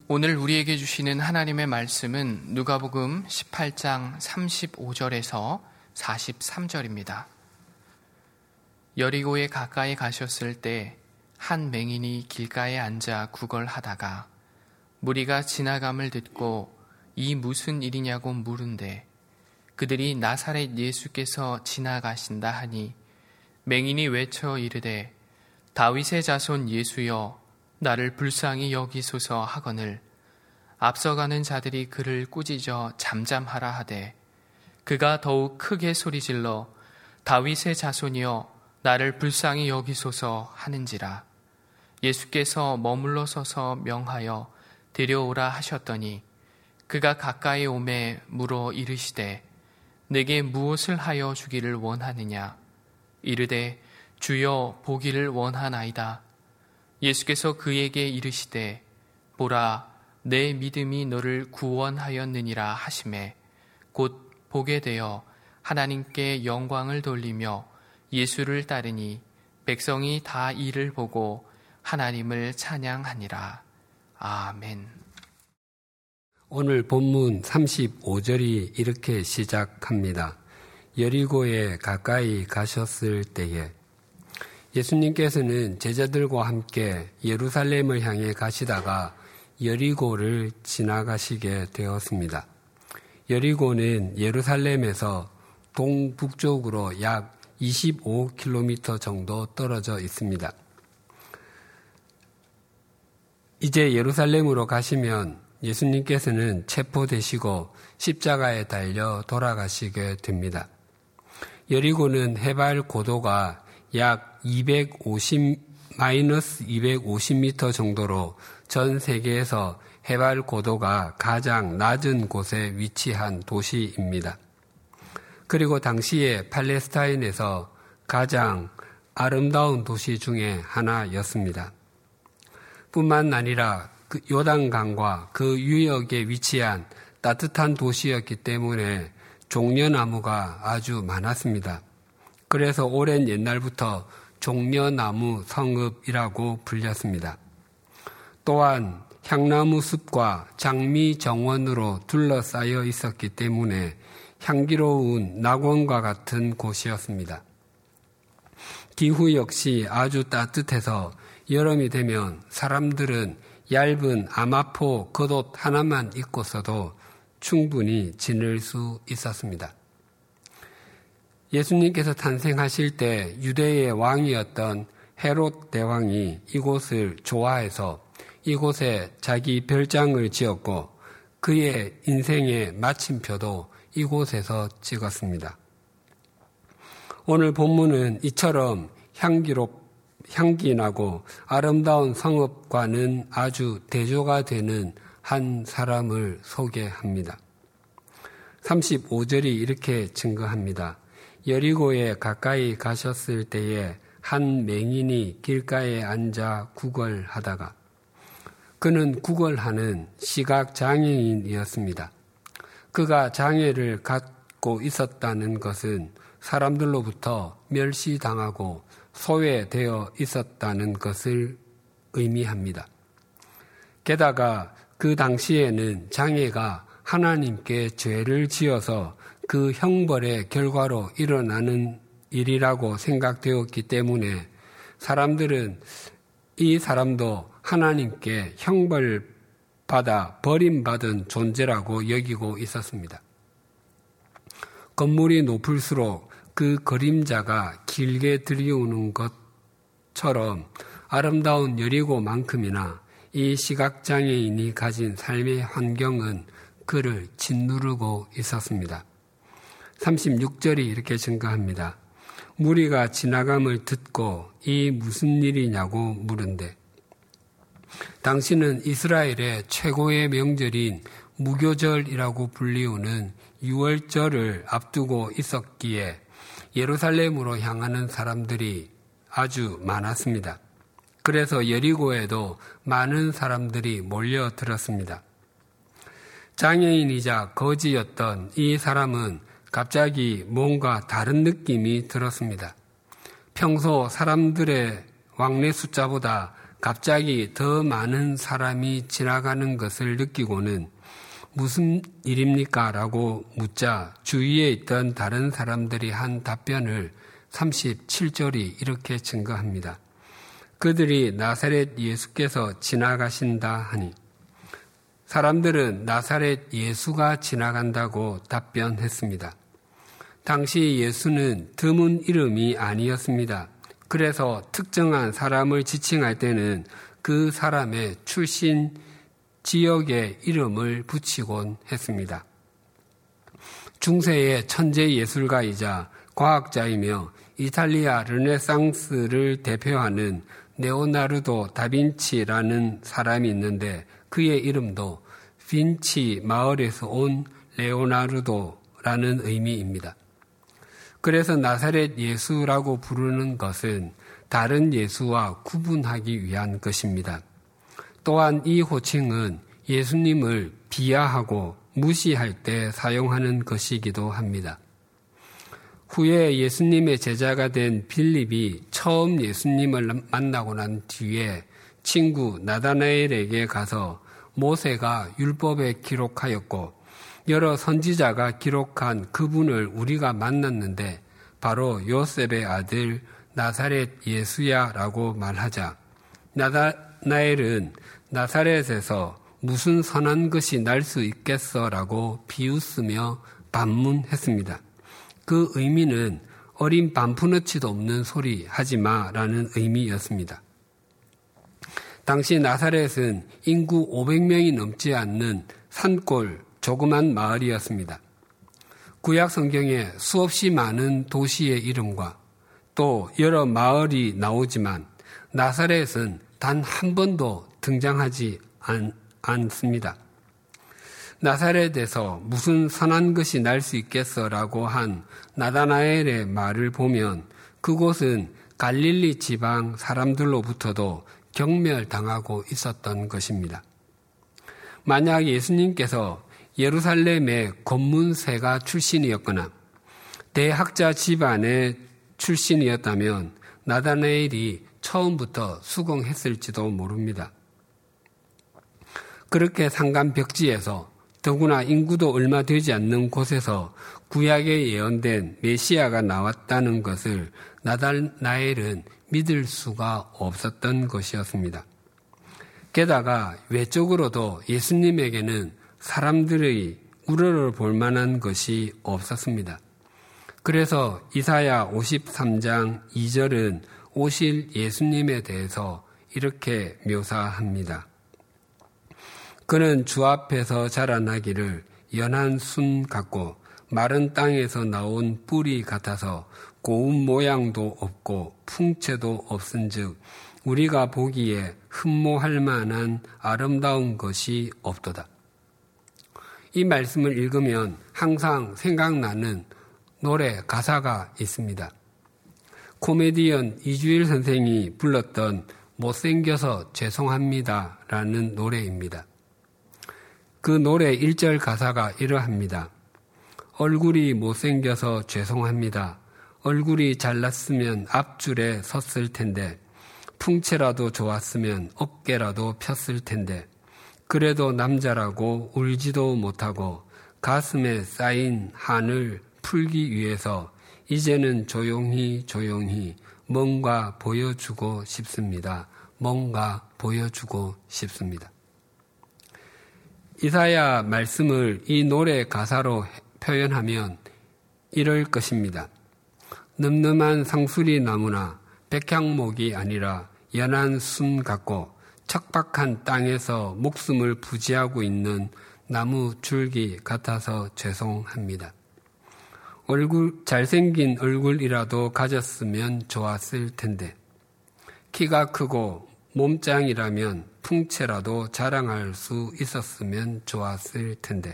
오늘 우리에게 주시는 하나님의 말씀은 누가복음 18장 35절에서 43절입니다. 여리고에 가까이 가셨을 때 한 맹인이 길가에 앉아 구걸하다가 무리가 지나감을 듣고 이 무슨 일이냐고 물은데 그들이 나사렛 예수께서 지나가신다 하니 맹인이 외쳐 이르되 다윗의 자손 예수여 나를 불쌍히 여기소서 하거늘 앞서가는 자들이 그를 꾸짖어 잠잠하라 하되 그가 더욱 크게 소리질러 다윗의 자손이여 나를 불쌍히 여기소서 하는지라. 예수께서 머물러 서서 명하여 데려오라 하셨더니 그가 가까이 오매 물어 이르시되 내게 무엇을 하여 주기를 원하느냐. 이르되 주여 보기를 원하나이다. 예수께서 그에게 이르시되 보라 내 믿음이 너를 구원하였느니라 하시매 곧 보게 되어 하나님께 영광을 돌리며 예수를 따르니 백성이 다 이를 보고 하나님을 찬양하니라. 아멘. 오늘 본문 35절이 이렇게 시작합니다. 여리고에 가까이 가셨을 때에 예수님께서는 제자들과 함께 예루살렘을 향해 가시다가 여리고를 지나가시게 되었습니다. 여리고는 예루살렘에서 동북쪽으로 약 25km 정도 떨어져 있습니다. 이제 예루살렘으로 가시면 예수님께서는 체포되시고 십자가에 달려 돌아가시게 됩니다. 여리고는 해발 고도가 약 250m 정도로 전 세계에서 해발 고도가 가장 낮은 곳에 위치한 도시입니다. 그리고 당시에 팔레스타인에서 가장 아름다운 도시 중에 하나였습니다. 뿐만 아니라 그 요단강과 그 유역에 위치한 따뜻한 도시였기 때문에 종려나무가 아주 많았습니다. 그래서 오랜 옛날부터 종려나무 성읍이라고 불렸습니다. 또한 향나무 숲과 장미 정원으로 둘러싸여 있었기 때문에 향기로운 낙원과 같은 곳이었습니다. 기후 역시 아주 따뜻해서 여름이 되면 사람들은 얇은 아마포 겉옷 하나만 입고서도 충분히 지낼 수 있었습니다. 예수님께서 탄생하실 때 유대의 왕이었던 헤롯 대왕이 이곳을 좋아해서 이곳에 자기 별장을 지었고 그의 인생의 마침표도 이곳에서 찍었습니다. 오늘 본문은 이처럼 향기나고 아름다운 성읍과는 아주 대조가 되는 한 사람을 소개합니다. 35절이 이렇게 증거합니다. 여리고에 가까이 가셨을 때에 한 맹인이 길가에 앉아 구걸하다가 그는 구걸하는 시각장애인이었습니다. 그가 장애를 갖고 있었다는 것은 사람들로부터 멸시당하고 소외되어 있었다는 것을 의미합니다. 게다가 그 당시에는 장애가 하나님께 죄를 지어서 그 형벌의 결과로 일어나는 일이라고 생각되었기 때문에 사람들은 이 사람도 하나님께 형벌받아 버림받은 존재라고 여기고 있었습니다. 건물이 높을수록 그 그림자가 길게 들이오는 것처럼 아름다운 여리고만큼이나 이 시각장애인이 가진 삶의 환경은 그를 짓누르고 있었습니다. 36절이 이렇게 증거합니다. 무리가 지나감을 듣고 이 무슨 일이냐고 물은데 당시는 이스라엘의 최고의 명절인 무교절이라고 불리우는 6월절을 앞두고 있었기에 예루살렘으로 향하는 사람들이 아주 많았습니다. 그래서 여리고에도 많은 사람들이 몰려들었습니다. 장애인이자 거지였던 이 사람은 갑자기 뭔가 다른 느낌이 들었습니다. 평소 사람들의 왕래 숫자보다 갑자기 더 많은 사람이 지나가는 것을 느끼고는 무슨 일입니까? 라고 묻자 주위에 있던 다른 사람들이 한 답변을 37절이 이렇게 증거합니다. 그들이 나사렛 예수께서 지나가신다 하니 사람들은 나사렛 예수가 지나간다고 답변했습니다. 당시 예수는 드문 이름이 아니었습니다. 그래서 특정한 사람을 지칭할 때는 그 사람의 출신 지역의 이름을 붙이곤 했습니다. 중세의 천재 예술가이자 과학자이며 이탈리아 르네상스를 대표하는 레오나르도 다빈치라는 사람이 있는데 그의 이름도 빈치 마을에서 온 레오나르도라는 의미입니다. 그래서 나사렛 예수라고 부르는 것은 다른 예수와 구분하기 위한 것입니다. 또한 이 호칭은 예수님을 비하하고 무시할 때 사용하는 것이기도 합니다. 후에 예수님의 제자가 된 빌립이 처음 예수님을 만나고 난 뒤에 친구 나다나엘에게 가서 모세가 율법에 기록하였고 여러 선지자가 기록한 그분을 우리가 만났는데 바로 요셉의 아들 나사렛 예수야라고 말하자 나다나엘은 나사렛에서 무슨 선한 것이 날 수 있겠어라고 비웃으며 반문했습니다. 그 의미는 어린 반푼어치도 없는 소리 하지 마라는 의미였습니다. 당시 나사렛은 인구 500명이 넘지 않는 산골 조그만 마을이었습니다. 구약 성경에 수없이 많은 도시의 이름과 또 여러 마을이 나오지만 나사렛은 단 한 번도 등장하지 않습니다. 나사렛에서 무슨 선한 것이 날 수 있겠어라고 한 나다나엘의 말을 보면 그곳은 갈릴리 지방 사람들로부터도 경멸당하고 있었던 것입니다. 만약 예수님께서 예루살렘의 권문세가 출신이었거나 대학자 집안의 출신이었다면 나다나엘이 처음부터 수긍했을지도 모릅니다. 그렇게 산간벽지에서 더구나 인구도 얼마 되지 않는 곳에서 구약에 예언된 메시아가 나왔다는 것을 나다나엘은 믿을 수가 없었던 것이었습니다. 게다가 외적으로도 예수님에게는 사람들의 우러러 볼 만한 것이 없었습니다. 그래서 이사야 53장 2절은 오실 예수님에 대해서 이렇게 묘사합니다. 그는 주 앞에서 자라나기를 연한 순 같고 마른 땅에서 나온 뿌리 같아서 고운 모양도 없고 풍채도 없은즉 우리가 보기에 흠모할 만한 아름다운 것이 없도다. 이 말씀을 읽으면 항상 생각나는 노래 가사가 있습니다. 코미디언 이주일 선생이 불렀던 못생겨서 죄송합니다 라는 노래입니다. 그 노래 1절 가사가 이러합니다. 얼굴이 못생겨서 죄송합니다. 얼굴이 잘났으면 앞줄에 섰을 텐데 풍채라도 좋았으면 어깨라도 폈을 텐데 그래도 남자라고 울지도 못하고 가슴에 쌓인 한을 풀기 위해서 이제는 조용히 뭔가 보여주고 싶습니다. 뭔가 보여주고 싶습니다. 이사야 말씀을 이 노래 가사로 표현하면 이럴 것입니다. 늠름한 상수리 나무나 백향목이 아니라 연한 순 같고 척박한 땅에서 목숨을 부지하고 있는 나무 줄기 같아서 죄송합니다. 잘생긴 얼굴이라도 가졌으면 좋았을 텐데 키가 크고 몸짱이라면 풍채라도 자랑할 수 있었으면 좋았을 텐데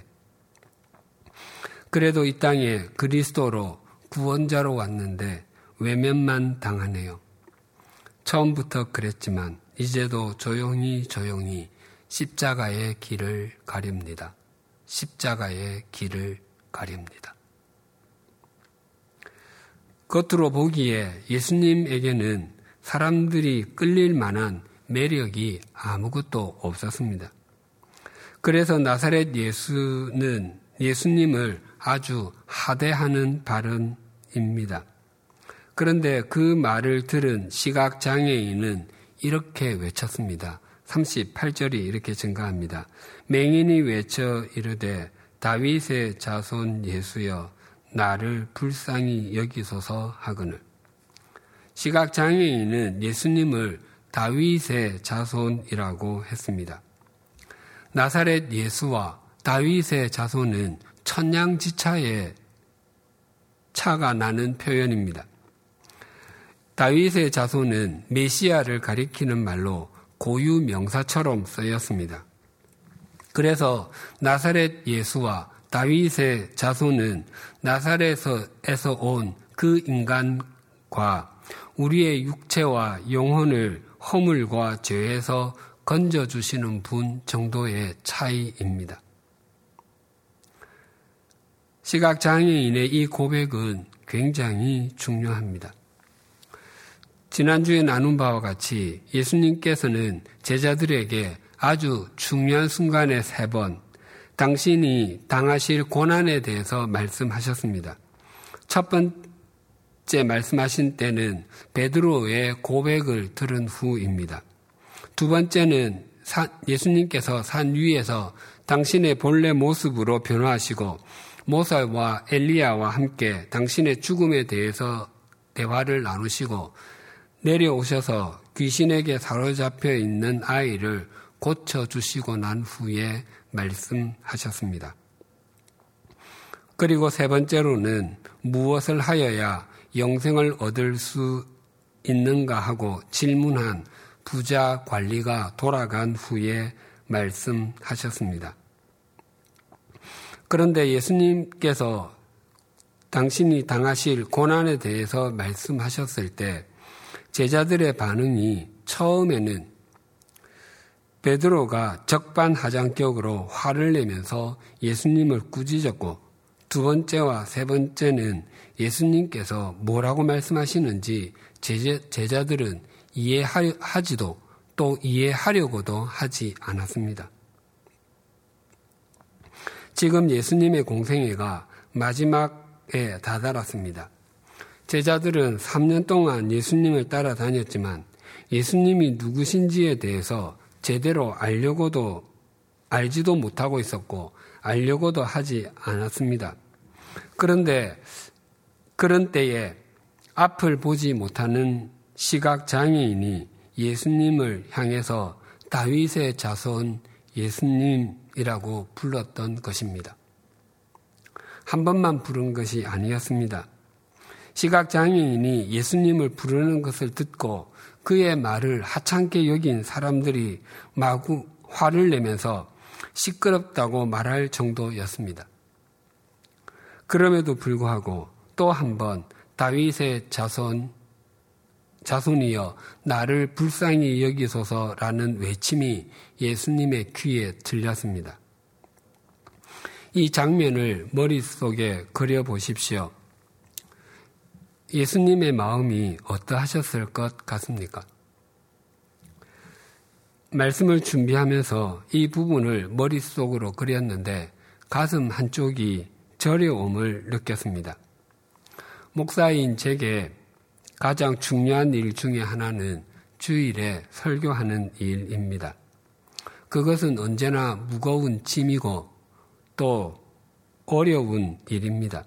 그래도 이 땅에 그리스도로 구원자로 왔는데 외면만 당하네요. 처음부터 그랬지만 이제도 조용히 십자가의 길을 가립니다. 십자가의 길을 가립니다. 겉으로 보기에 예수님에게는 사람들이 끌릴 만한 매력이 아무것도 없었습니다. 그래서 나사렛 예수님을 아주 하대하는 발언입니다. 그런데 그 말을 들은 시각장애인은 이렇게 외쳤습니다. 38절이 이렇게 증가합니다. 맹인이 외쳐 이르되 다윗의 자손 예수여 나를 불쌍히 여기소서 하거늘. 시각장애인은 예수님을 다윗의 자손이라고 했습니다. 나사렛 예수와 다윗의 자손은 천냥지차의 차가 나는 표현입니다. 다윗의 자손은 메시아를 가리키는 말로 고유 명사처럼 쓰였습니다. 그래서 나사렛 예수와 다윗의 자손은 나사렛에서 온 그 인간과 우리의 육체와 영혼을 허물과 죄에서 건져주시는 분 정도의 차이입니다. 시각장애인의 이 고백은 굉장히 중요합니다. 지난주에 나눈 바와 같이 예수님께서는 제자들에게 아주 중요한 순간에 3번 당신이 당하실 고난에 대해서 말씀하셨습니다. 첫 번째 말씀하신 때는 베드로의 고백을 들은 후입니다. 두 번째는 예수님께서 산 위에서 당신의 본래 모습으로 변화하시고 모세와 엘리야와 함께 당신의 죽음에 대해서 대화를 나누시고 내려오셔서 귀신에게 사로잡혀 있는 아이를 고쳐주시고 난 후에 말씀하셨습니다. 그리고 세 번째로는 무엇을 하여야 영생을 얻을 수 있는가 하고 질문한 부자 관리가 돌아간 후에 말씀하셨습니다. 그런데 예수님께서 당신이 당하실 고난에 대해서 말씀하셨을 때 제자들의 반응이 처음에는 베드로가 적반하장격으로 화를 내면서 예수님을 꾸짖었고 두 번째와 세 번째는 예수님께서 뭐라고 말씀하시는지 제자들은 이해하지도 또 이해하려고도 하지 않았습니다. 지금 예수님의 공생애가 마지막에 다다랐습니다. 제자들은 3년 동안 예수님을 따라다녔지만 예수님이 누구신지에 대해서 제대로 알지도 못하고 있었고 알려고도 하지 않았습니다. 그런데 그런 때에 앞을 보지 못하는 시각장애인이 예수님을 향해서 다윗의 자손 예수님이라고 불렀던 것입니다. 한 번만 부른 것이 아니었습니다. 시각장애인이 예수님을 부르는 것을 듣고 그의 말을 하찮게 여긴 사람들이 마구 화를 내면서 시끄럽다고 말할 정도였습니다. 그럼에도 불구하고 또 한 번 다윗의 자손이여 나를 불쌍히 여기소서라는 외침이 예수님의 귀에 들렸습니다. 이 장면을 머릿속에 그려보십시오. 예수님의 마음이 어떠하셨을 것 같습니까? 말씀을 준비하면서 이 부분을 머릿속으로 그렸는데 가슴 한쪽이 저려옴을 느꼈습니다. 목사인 제게 가장 중요한 일 중에 하나는 주일에 설교하는 일입니다. 그것은 언제나 무거운 짐이고 또 어려운 일입니다.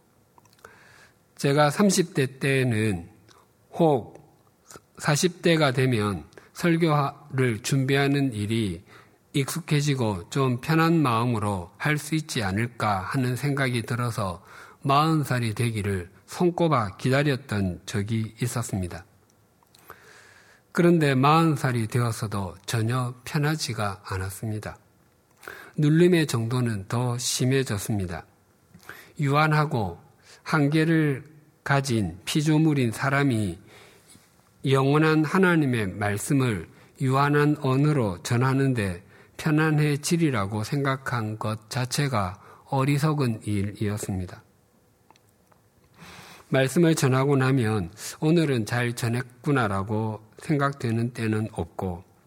제가 30대 때는 혹 40대가 되면 설교를 준비하는 일이 익숙해지고 좀 편한 마음으로 할 수 있지 않을까 하는 생각이 들어서 40살이 되기를 손꼽아 기다렸던 적이 있었습니다. 그런데 40살이 되었어도 전혀 편하지가 않았습니다. 눌림의 정도는 더 심해졌습니다. 유한하고 한계를 가진 피조물인 사람이 영원한 하나님의 말씀을 유한한 언어로 전하는데 편안해지리라고 생각한 것 자체가 어리석은 일이었습니다. 말씀을 전하고 나면 오늘은 잘 전했구나라고 생각되는 때는 없고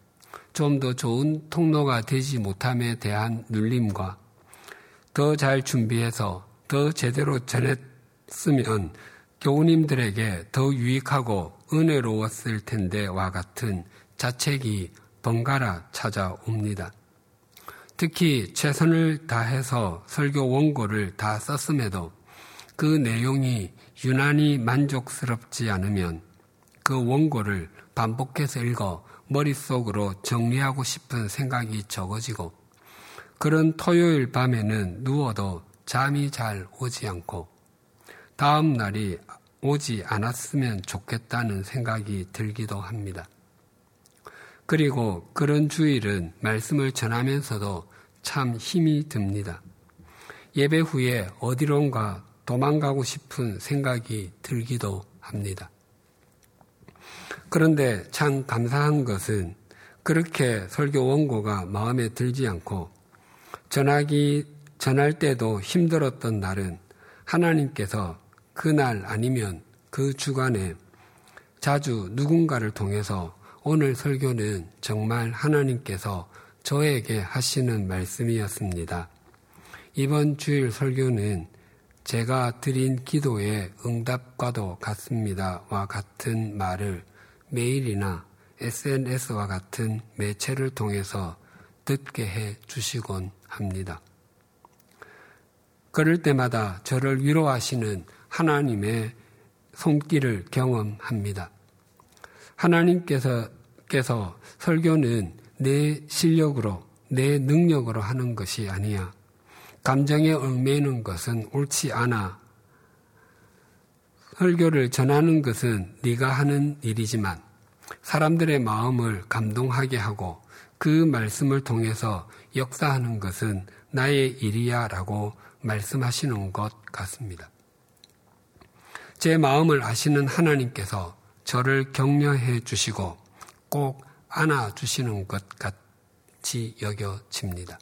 좀 더 좋은 통로가 되지 못함에 대한 눌림과 더 잘 준비해서 더 제대로 전했으면 교우님들에게 더 유익하고 은혜로웠을 텐데와 같은 자책이 번갈아 찾아옵니다. 특히 최선을 다해서 설교 원고를 다 썼음에도 그 내용이 유난히 만족스럽지 않으면 그 원고를 반복해서 읽어 머릿속으로 정리하고 싶은 생각이 적어지고 그런 토요일 밤에는 누워도 잠이 잘 오지 않고 다음 날이 오지 않았으면 좋겠다는 생각이 들기도 합니다. 그리고 그런 주일은 말씀을 전하면서도 참 힘이 듭니다. 예배 후에 어디론가 도망가고 싶은 생각이 들기도 합니다. 그런데 참 감사한 것은 그렇게 설교 원고가 마음에 들지 않고 전할 때도 힘들었던 날은 하나님께서 그날 아니면 그 주간에 자주 누군가를 통해서 오늘 설교는 정말 하나님께서 저에게 하시는 말씀이었습니다. 이번 주일 설교는 제가 드린 기도의 응답과도 같습니다와 같은 말을 메일이나 SNS와 같은 매체를 통해서 듣게 해 주시곤 합니다. 그럴 때마다 저를 위로하시는 하나님의 손길을 경험합니다. 하나님께서 설교는 내 실력으로, 내 능력으로 하는 것이 아니야. 감정에 얽매이는 것은 옳지 않아. 설교를 전하는 것은 네가 하는 일이지만 사람들의 마음을 감동하게 하고 그 말씀을 통해서 역사하는 것은 나의 일이야 라고 말씀하시는 것 같습니다. 제 마음을 아시는 하나님께서 저를 격려해 주시고 꼭 안아주시는 것 같이 여겨집니다.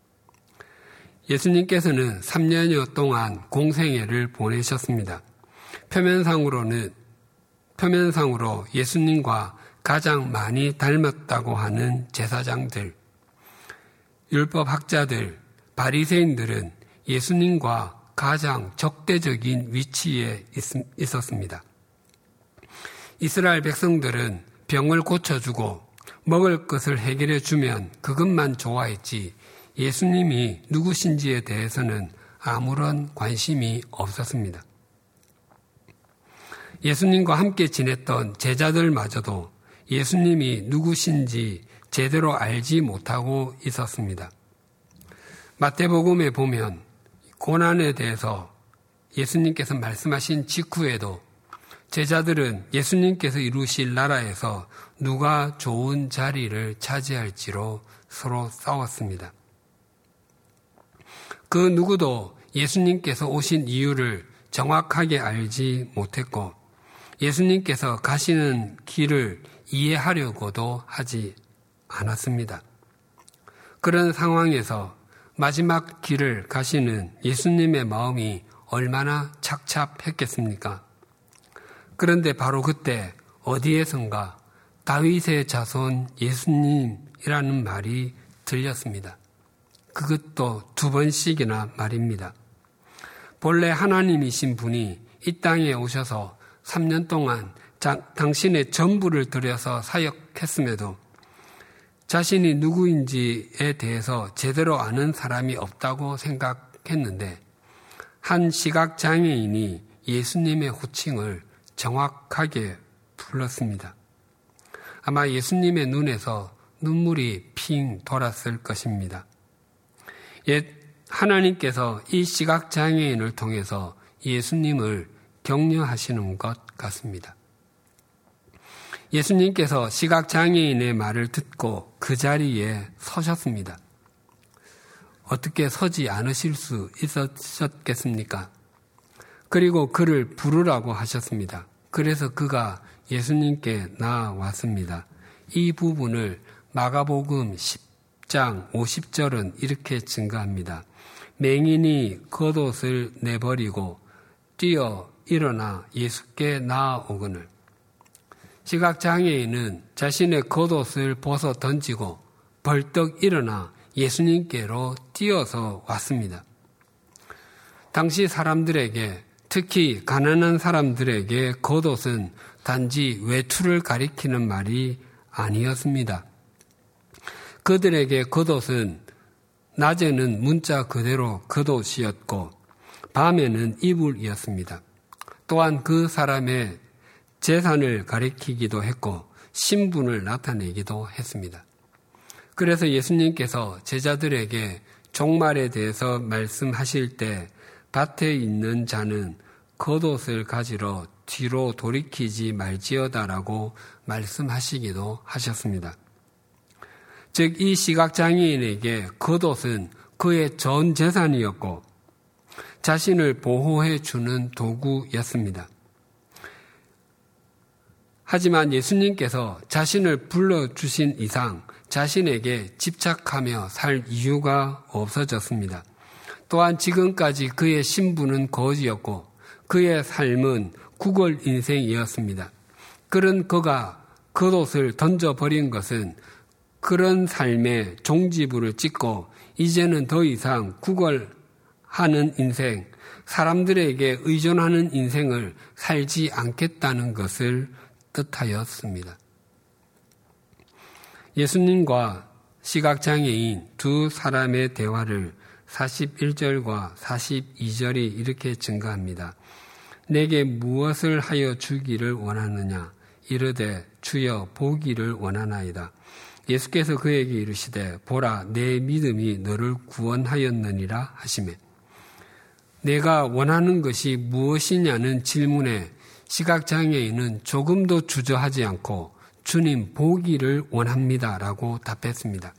예수님께서는 3년여 동안 공생애를 보내셨습니다. 표면상으로 예수님과 가장 많이 닮았다고 하는 제사장들, 율법학자들, 바리새인들은 예수님과 가장 적대적인 위치에 있었습니다. 이스라엘 백성들은 병을 고쳐주고 먹을 것을 해결해 주면 그것만 좋아했지 예수님이 누구신지에 대해서는 아무런 관심이 없었습니다. 예수님과 함께 지냈던 제자들마저도 예수님이 누구신지 제대로 알지 못하고 있었습니다. 마태복음에 보면 고난에 대해서 예수님께서 말씀하신 직후에도 제자들은 예수님께서 이루실 나라에서 누가 좋은 자리를 차지할지로 서로 싸웠습니다. 그 누구도 예수님께서 오신 이유를 정확하게 알지 못했고 예수님께서 가시는 길을 이해하려고도 하지 않았습니다. 그런 상황에서 마지막 길을 가시는 예수님의 마음이 얼마나 착잡했겠습니까? 그런데 바로 그때 어디에선가 다윗의 자손 예수님이라는 말이 들렸습니다. 그것도 2번씩이나 말입니다. 본래 하나님이신 분이 이 땅에 오셔서 3년 동안 당신의 전부를 들여서 사역했음에도 자신이 누구인지에 대해서 제대로 아는 사람이 없다고 생각했는데 한 시각장애인이 예수님의 호칭을 정확하게 불렀습니다. 아마 예수님의 눈에서 눈물이 핑 돌았을 것입니다. 하나님께서 이 시각장애인을 통해서 예수님을 격려하시는 것 같습니다. 예수님께서 시각장애인의 말을 듣고 그 자리에 서셨습니다. 어떻게 서지 않으실 수 있었겠습니까? 그리고 그를 부르라고 하셨습니다. 그래서 그가 예수님께 나아왔습니다. 이 부분을 마가복음 10장 50절은 이렇게 증가합니다. 맹인이 겉옷을 내버리고 뛰어 일어나 예수께 나아오거늘. 시각장애인은 자신의 겉옷을 벗어 던지고 벌떡 일어나 예수님께로 뛰어서 왔습니다. 당시 사람들에게, 특히 가난한 사람들에게 겉옷은 단지 외투를 가리키는 말이 아니었습니다. 그들에게 겉옷은 낮에는 문자 그대로 겉옷이었고 밤에는 이불이었습니다. 또한 그 사람의 재산을 가리키기도 했고 신분을 나타내기도 했습니다. 그래서 예수님께서 제자들에게 종말에 대해서 말씀하실 때 밭에 있는 자는 겉옷을 가지러 뒤로 돌이키지 말지어다라고 말씀하시기도 하셨습니다. 즉 이 시각장애인에게 겉옷은 그의 전 재산이었고 자신을 보호해 주는 도구였습니다. 하지만 예수님께서 자신을 불러주신 이상 자신에게 집착하며 살 이유가 없어졌습니다. 또한 지금까지 그의 신분은 거지였고 그의 삶은 구걸 인생이었습니다. 그런 그가 겉옷을 던져버린 것은 그런 삶의 종지부를 찍고 이제는 더 이상 구걸하는 인생, 사람들에게 의존하는 인생을 살지 않겠다는 것을 뜻하였습니다. 예수님과 시각장애인 두 사람의 대화를 41절과 42절이 이렇게 증가합니다. 내게 무엇을 하여 주기를 원하느냐? 이르되 주여 보기를 원하나이다. 예수께서 그에게 이르시되 보라 내 믿음이 너를 구원하였느니라 하시매 내가 원하는 것이 무엇이냐는 질문에 시각장애인은 조금도 주저하지 않고 주님 보기를 원합니다라고 답했습니다.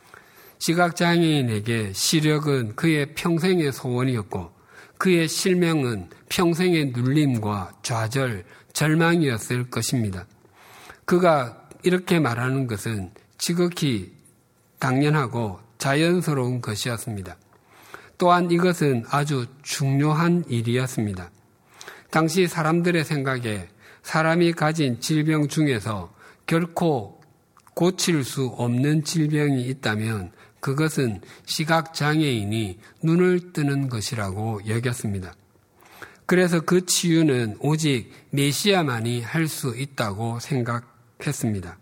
시각장애인에게 시력은 그의 평생의 소원이었고 그의 실명은 평생의 눌림과 좌절, 절망이었을 것입니다. 그가 이렇게 말하는 것은 지극히 당연하고 자연스러운 것이었습니다. 또한 이것은 아주 중요한 일이었습니다. 당시 사람들의 생각에 사람이 가진 질병 중에서 결코 고칠 수 없는 질병이 있다면 그것은 시각장애인이 눈을 뜨는 것이라고 여겼습니다. 그래서 그 치유는 오직 메시아만이 할 수 있다고 생각했습니다.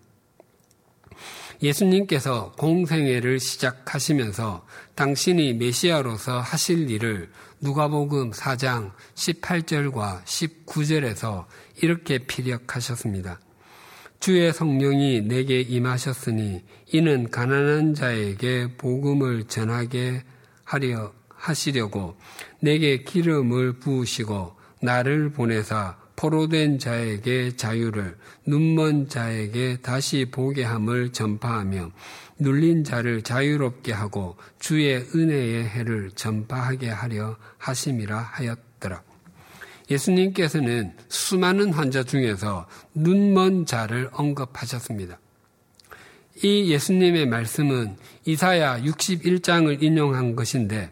예수님께서 공생애를 시작하시면서 당신이 메시아로서 하실 일을 누가복음 4장 18절과 19절에서 이렇게 피력하셨습니다. 주의 성령이 내게 임하셨으니 이는 가난한 자에게 복음을 전하게 하시려고 내게 기름을 부으시고 나를 보내사 포로된 자에게 자유를 눈먼 자에게 다시 보게 함을 전파하며 눌린 자를 자유롭게 하고 주의 은혜의 해를 전파하게 하려 하심이라 하였더라. 예수님께서는 수많은 환자 중에서 눈먼 자를 언급하셨습니다. 이 예수님의 말씀은 이사야 61장을 인용한 것인데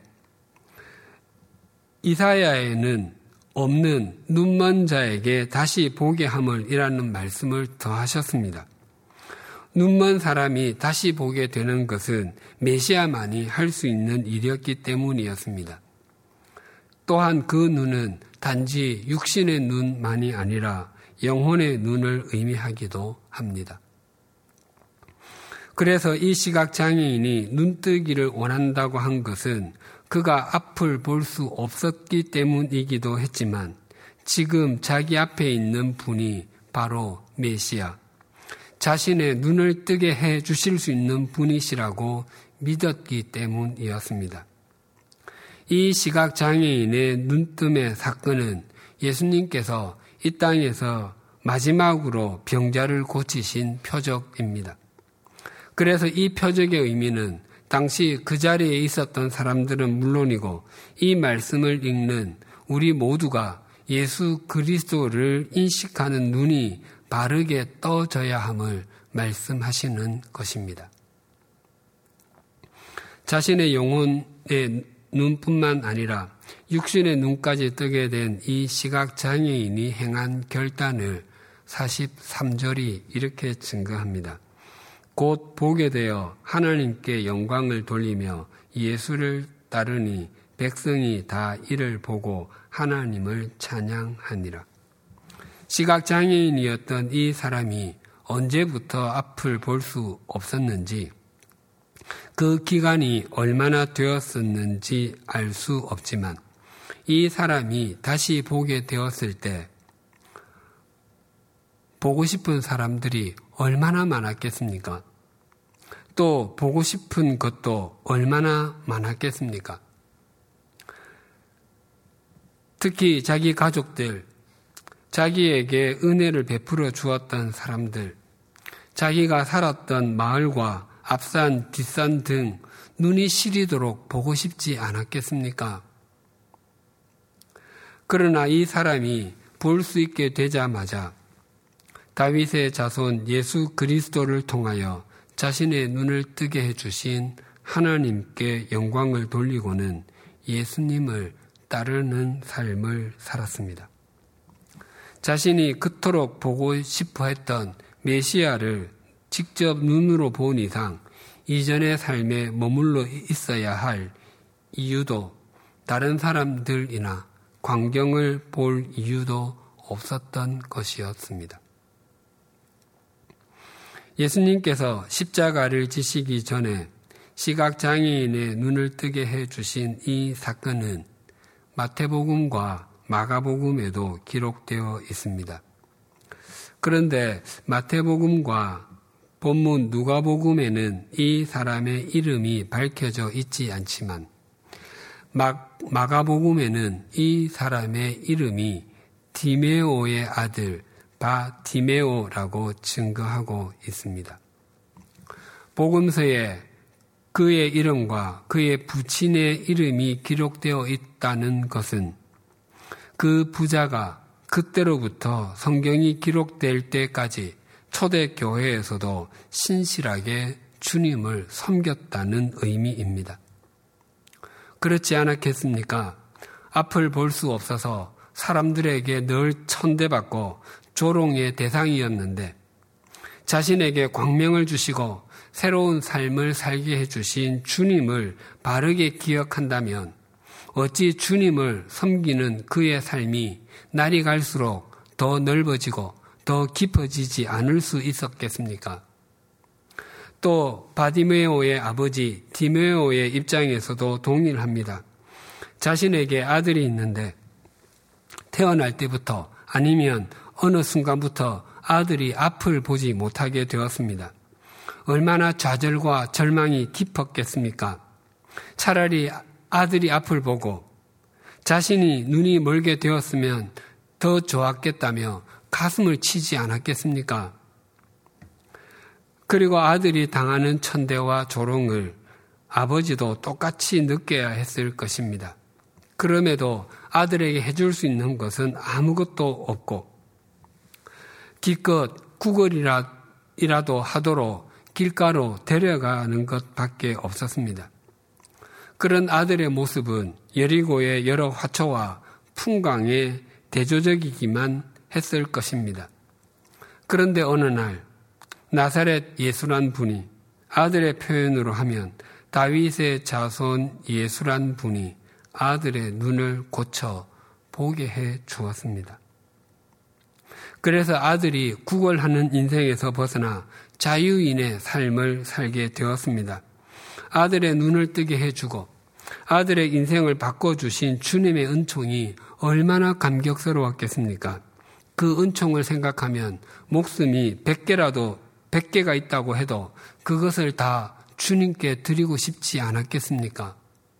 이사야에는 없는 눈먼 자에게 다시 보게 함을 이라는 말씀을 더하셨습니다. 눈먼 사람이 다시 보게 되는 것은 메시아만이 할 수 있는 일이었기 때문이었습니다. 또한 그 눈은 단지 육신의 눈만이 아니라 영혼의 눈을 의미하기도 합니다. 그래서 이 시각장애인이 눈뜨기를 원한다고 한 것은 그가 앞을 볼 수 없었기 때문이기도 했지만 지금 자기 앞에 있는 분이 바로 메시아, 자신의 눈을 뜨게 해 주실 수 있는 분이시라고 믿었기 때문이었습니다. 이 시각장애인의 눈뜸의 사건은 예수님께서 이 땅에서 마지막으로 병자를 고치신 표적입니다. 그래서 이 표적의 의미는 당시 그 자리에 있었던 사람들은 물론이고 이 말씀을 읽는 우리 모두가 예수 그리스도를 인식하는 눈이 바르게 떠져야 함을 말씀하시는 것입니다. 자신의 영혼의 눈뿐만 아니라 육신의 눈까지 뜨게 된 이 시각장애인이 행한 결단을 43절이 이렇게 증거합니다. 곧 보게 되어 하나님께 영광을 돌리며 예수를 따르니 백성이 다 이를 보고 하나님을 찬양하니라. 시각장애인이었던 이 사람이 언제부터 앞을 볼 수 없었는지, 그 기간이 얼마나 되었었는지 알 수 없지만 이 사람이 다시 보게 되었을 때 보고 싶은 사람들이 얼마나 많았겠습니까? 또 보고 싶은 것도 얼마나 많았겠습니까? 특히 자기 가족들, 자기에게 은혜를 베풀어 주었던 사람들, 자기가 살았던 마을과 앞산, 뒷산 등 눈이 시리도록 보고 싶지 않았겠습니까? 그러나 이 사람이 볼 수 있게 되자마자 다윗의 자손 예수 그리스도를 통하여 자신의 눈을 뜨게 해주신 하나님께 영광을 돌리고는 예수님을 따르는 삶을 살았습니다. 자신이 그토록 보고 싶어 했던 메시아를 직접 눈으로 본 이상 이전의 삶에 머물러 있어야 할 이유도 다른 사람들이나 광경을 볼 이유도 없었던 것이었습니다. 예수님께서 십자가를 지시기 전에 시각장애인의 눈을 뜨게 해주신 이 사건은 마태복음과 마가복음에도 기록되어 있습니다. 그런데 마태복음과 본문 누가복음에는 이 사람의 이름이 밝혀져 있지 않지만 마가복음에는 이 사람의 이름이 디메오의 아들 바디메오라고 증거하고 있습니다. 복음서에 그의 이름과 그의 부친의 이름이 기록되어 있다는 것은 그 부자가 그때로부터 성경이 기록될 때까지 초대교회에서도 신실하게 주님을 섬겼다는 의미입니다. 그렇지 않았겠습니까? 앞을 볼 수 없어서 사람들에게 늘 천대받고 조롱의 대상이었는데 자신에게 광명을 주시고 새로운 삶을 살게 해주신 주님을 바르게 기억한다면 어찌 주님을 섬기는 그의 삶이 날이 갈수록 더 넓어지고 더 깊어지지 않을 수 있었겠습니까? 또 바디메오의 아버지 디메오의 입장에서도 동일합니다. 자신에게 아들이 있는데 태어날 때부터 아니면 어느 순간부터 아들이 앞을 보지 못하게 되었습니다. 얼마나 좌절과 절망이 깊었겠습니까? 차라리 아들이 앞을 보고 자신이 눈이 멀게 되었으면 더 좋았겠다며 가슴을 치지 않았겠습니까? 그리고 아들이 당하는 천대와 조롱을 아버지도 똑같이 느껴야 했을 것입니다. 그럼에도 아들에게 해줄 수 있는 것은 아무것도 없고 기껏 구걸이라도 하도록 길가로 데려가는 것밖에 없었습니다. 그런 아들의 모습은 여리고의 여러 화초와 풍광에 대조적이기만 했을 것입니다. 그런데 어느 날 나사렛 예수란 분이, 아들의 표현으로 하면 다윗의 자손 예수란 분이 아들의 눈을 고쳐 보게 해 주었습니다. 그래서 아들이 구걸하는 인생에서 벗어나 자유인의 삶을 살게 되었습니다. 아들의 눈을 뜨게 해주고 아들의 인생을 바꿔주신 주님의 은총이 얼마나 감격스러웠겠습니까? 그 은총을 생각하면 목숨이 100개가 있다고 해도 그것을 다 주님께 드리고 싶지 않았겠습니까?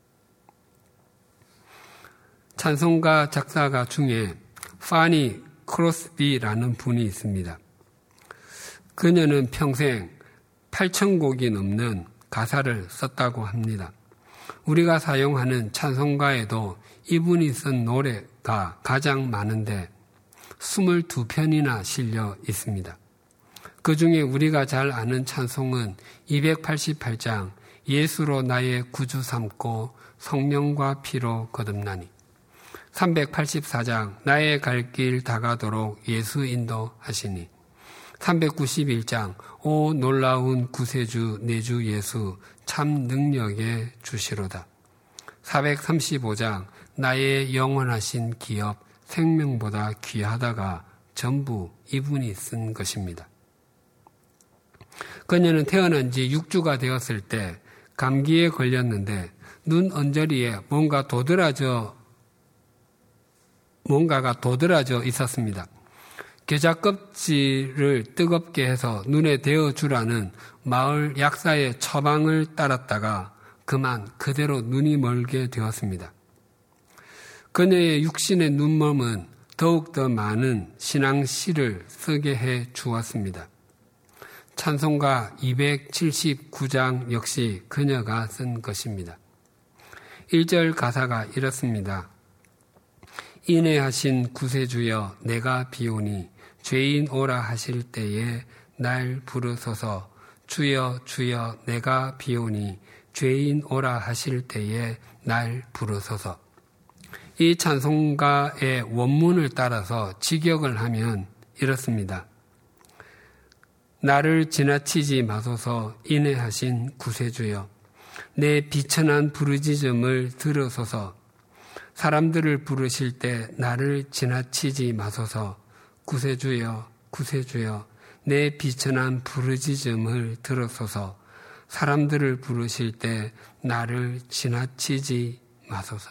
찬송가 작사가 중에 파니 크로스비라는 분이 있습니다. 그녀는 평생 8,000곡이 넘는 가사를 썼다고 합니다. 우리가 사용하는 찬송가에도 이분이 쓴 노래가 가장 많은데 22편이나 실려 있습니다. 그 중에 우리가 잘 아는 찬송은 288장 예수로 나의 구주 삼고 성령과 피로 거듭나니, 384장 나의 갈 길 다가도록 예수 인도하시니, 391장 오 놀라운 구세주 내 주 예수 참 능력의 주시로다. 435장 나의 영원하신 기업 생명보다 귀하다가 전부 이분이 쓴 것입니다. 그녀는 태어난 지 6주가 되었을 때 감기에 걸렸는데 눈 언저리에 뭔가가 도드라져 있었습니다. 겨자 껍질을 뜨겁게 해서 눈에 대어주라는 마을 약사의 처방을 따랐다가 그만 그대로 눈이 멀게 되었습니다. 그녀의 육신의 눈먼은 더욱더 많은 신앙시를 쓰게 해 주었습니다. 찬송가 279장 역시 그녀가 쓴 것입니다. 1절 가사가 이렇습니다. 인애하신 구세주여 내가 비오니 죄인 오라 하실 때에 날 부르소서. 주여 주여 내가 비오니 죄인 오라 하실 때에 날 부르소서. 이 찬송가의 원문을 따라서 직역을 하면 이렇습니다. 나를 지나치지 마소서. 인애하신 구세주여 내 비천한 부르짖음을 들으소서. 사람들을 부르실 때 나를 지나치지 마소서. 구세주여 구세주여 내 비천한 부르짖음을 들으소서. 사람들을 부르실 때 나를 지나치지 마소서.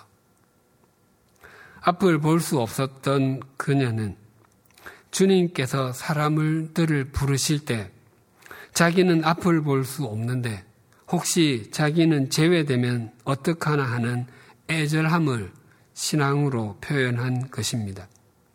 앞을 볼 수 없었던 그녀는 주님께서 사람들을 부르실 때 자기는 앞을 볼 수 없는데 혹시 자기는 제외되면 어떡하나 하는 애절함을 신앙으로 표현한 것입니다.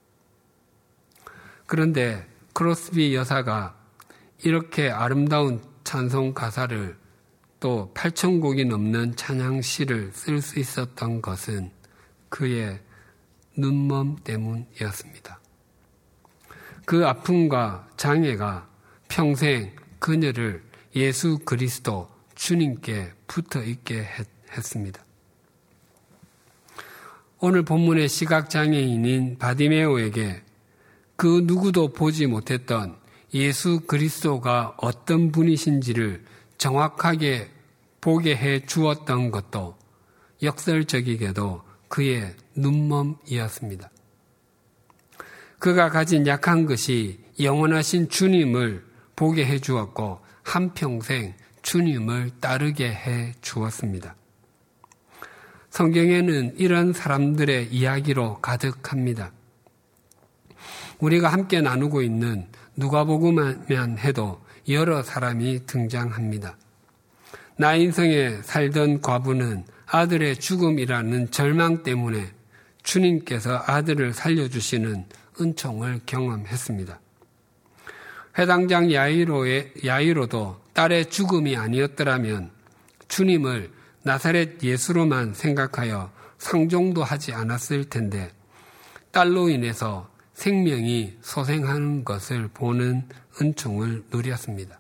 그런데 크로스비 여사가 이렇게 아름다운 찬송 가사를 또 8,000곡이 넘는 찬양시를 쓸 수 있었던 것은 그의 눈먼 때문이었습니다. 그 아픔과 장애가 평생 그녀를 예수 그리스도 주님께 붙어 있게 했습니다. 오늘 본문의 시각장애인인 바디메오에게 그 누구도 보지 못했던 예수 그리스도가 어떤 분이신지를 정확하게 보게 해 주었던 것도 역설적이게도 그의 눈먼이었습니다. 그가 가진 약한 것이 영원하신 주님을 보게 해 주었고 한평생 주님을 따르게 해 주었습니다. 성경에는 이런 사람들의 이야기로 가득합니다. 우리가 함께 나누고 있는 누가복음만 해도 여러 사람이 등장합니다. 나인성에 살던 과부는 아들의 죽음이라는 절망 때문에 주님께서 아들을 살려주시는 은총을 경험했습니다. 회당장 야이로도 딸의 죽음이 아니었더라면 주님을 나사렛 예수로만 생각하여 상종도 하지 않았을 텐데 딸로 인해서 생명이 소생하는 것을 보는 은총을 누렸습니다.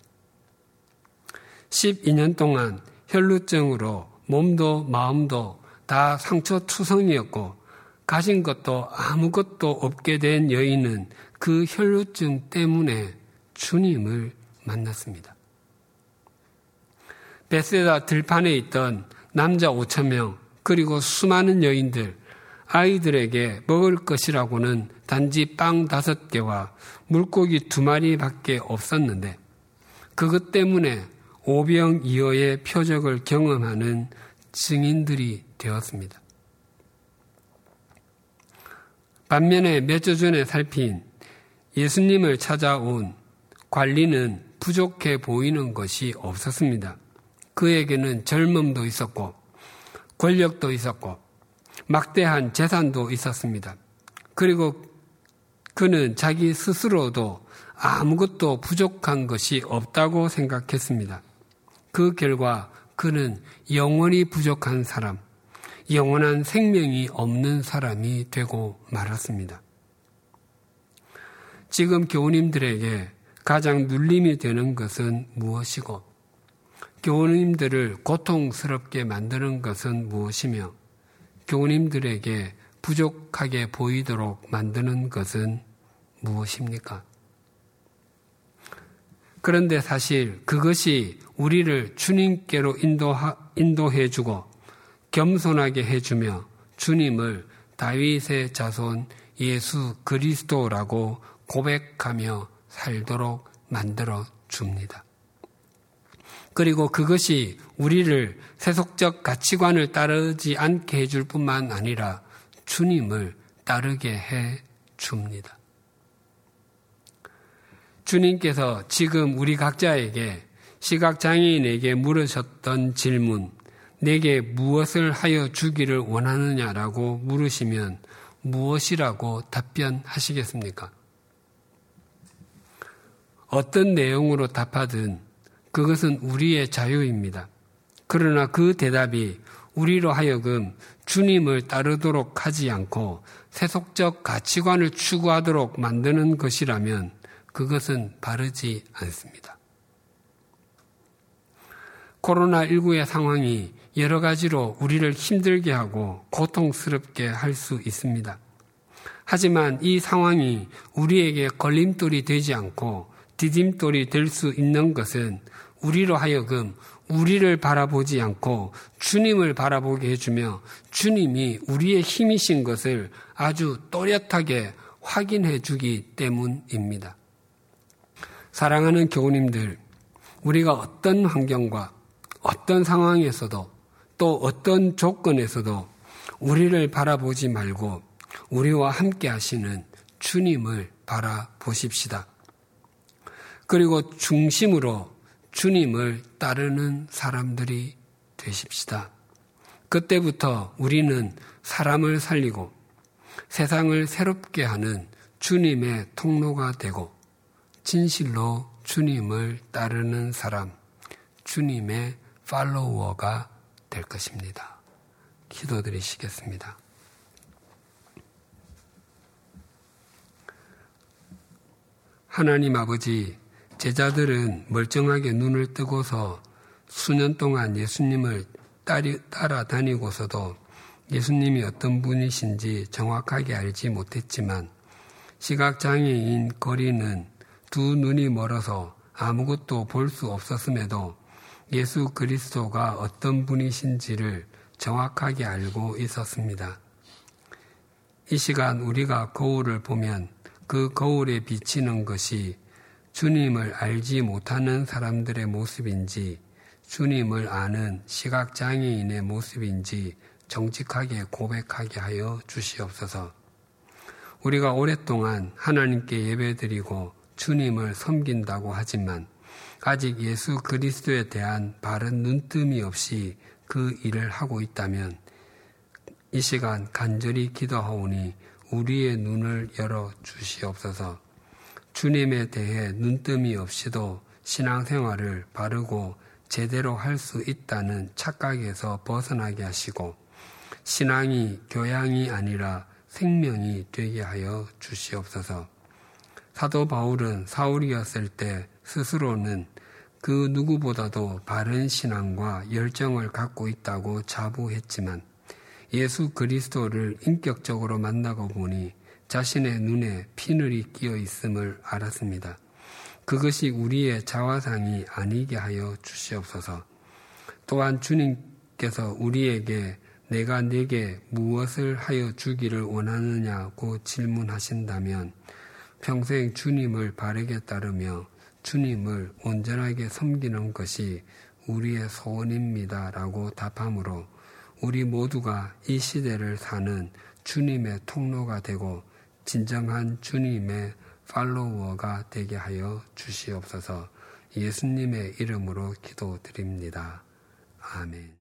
12년 동안 혈루증으로 몸도 마음도 다 상처투성이었고 가진 것도 아무것도 없게 된 여인은 그 혈루증 때문에 주님을 만났습니다. 베세다 들판에 있던 남자 5,000명 그리고 수많은 여인들, 아이들에게 먹을 것이라고는 단지 빵 5개와 물고기 2마리밖에 없었는데 그것 때문에 오병이어의 표적을 경험하는 증인들이 되었습니다. 반면에 몇 주 전에 살핀 예수님을 찾아온 관리는 부족해 보이는 것이 없었습니다. 그에게는 젊음도 있었고 권력도 있었고 막대한 재산도 있었습니다. 그리고 그는 자기 스스로도 아무것도 부족한 것이 없다고 생각했습니다. 그 결과 그는 영원히 부족한 사람, 영원한 생명이 없는 사람이 되고 말았습니다. 지금 교우님들에게 가장 눌림이 되는 것은 무엇이고 교우님들을 고통스럽게 만드는 것은 무엇이며 교우님들에게 부족하게 보이도록 만드는 것은 무엇입니까? 그런데 사실 그것이 우리를 주님께로 인도해주고 겸손하게 해주며 주님을 다윗의 자손 예수 그리스도라고 고백하며 살도록 만들어 줍니다. 그리고 그것이 우리를 세속적 가치관을 따르지 않게 해줄 뿐만 아니라 주님을 따르게 해 줍니다. 주님께서 지금 우리 각자에게 시각장애인에게 물으셨던 질문, 내게 무엇을 하여 주기를 원하느냐라고 물으시면 무엇이라고 답변하시겠습니까? 어떤 내용으로 답하든 그것은 우리의 자유입니다. 그러나 그 대답이 우리로 하여금 주님을 따르도록 하지 않고 세속적 가치관을 추구하도록 만드는 것이라면 그것은 바르지 않습니다. 코로나19의 상황이 여러 가지로 우리를 힘들게 하고 고통스럽게 할 수 있습니다. 하지만 이 상황이 우리에게 걸림돌이 되지 않고 디딤돌이 될 수 있는 것은 우리로 하여금 우리를 바라보지 않고 주님을 바라보게 해주며 주님이 우리의 힘이신 것을 아주 또렷하게 확인해 주기 때문입니다. 사랑하는 교우님들, 우리가 어떤 환경과 어떤 상황에서도 또 어떤 조건에서도 우리를 바라보지 말고 우리와 함께 하시는 주님을 바라보십시다. 그리고 중심으로 주님을 따르는 사람들이 되십시다. 그때부터 우리는 사람을 살리고 세상을 새롭게 하는 주님의 통로가 되고 진실로 주님을 따르는 사람, 주님의 팔로워가 될 것입니다. 기도드리시겠습니다. 하나님 아버지, 제자들은 멀쩡하게 눈을 뜨고서 수년 동안 예수님을 따라다니고서도 예수님이 어떤 분이신지 정확하게 알지 못했지만 시각장애인 거리는 두 눈이 멀어서 아무것도 볼 수 없었음에도 예수 그리스도가 어떤 분이신지를 정확하게 알고 있었습니다. 이 시간 우리가 거울을 보면 그 거울에 비치는 것이 주님을 알지 못하는 사람들의 모습인지 주님을 아는 시각장애인의 모습인지 정직하게 고백하게 하여 주시옵소서. 우리가 오랫동안 하나님께 예배드리고 주님을 섬긴다고 하지만 아직 예수 그리스도에 대한 바른 눈뜸이 없이 그 일을 하고 있다면 이 시간 간절히 기도하오니 우리의 눈을 열어 주시옵소서. 주님에 대해 눈뜸이 없이도 신앙생활을 바르고 제대로 할 수 있다는 착각에서 벗어나게 하시고 신앙이 교양이 아니라 생명이 되게 하여 주시옵소서. 사도 바울은 사울이었을 때 스스로는 그 누구보다도 바른 신앙과 열정을 갖고 있다고 자부했지만 예수 그리스도를 인격적으로 만나고 보니 자신의 눈에 피늘이 끼어 있음을 알았습니다. 그것이 우리의 자화상이 아니게 하여 주시옵소서. 또한 주님께서 우리에게 내가 네게 무엇을 하여 주기를 원하느냐고 질문하신다면 평생 주님을 바르게 따르며 주님을 온전하게 섬기는 것이 우리의 소원입니다라고 답함으로 우리 모두가 이 시대를 사는 주님의 통로가 되고 진정한 주님의 팔로워가 되게 하여 주시옵소서. 예수님의 이름으로 기도드립니다. 아멘.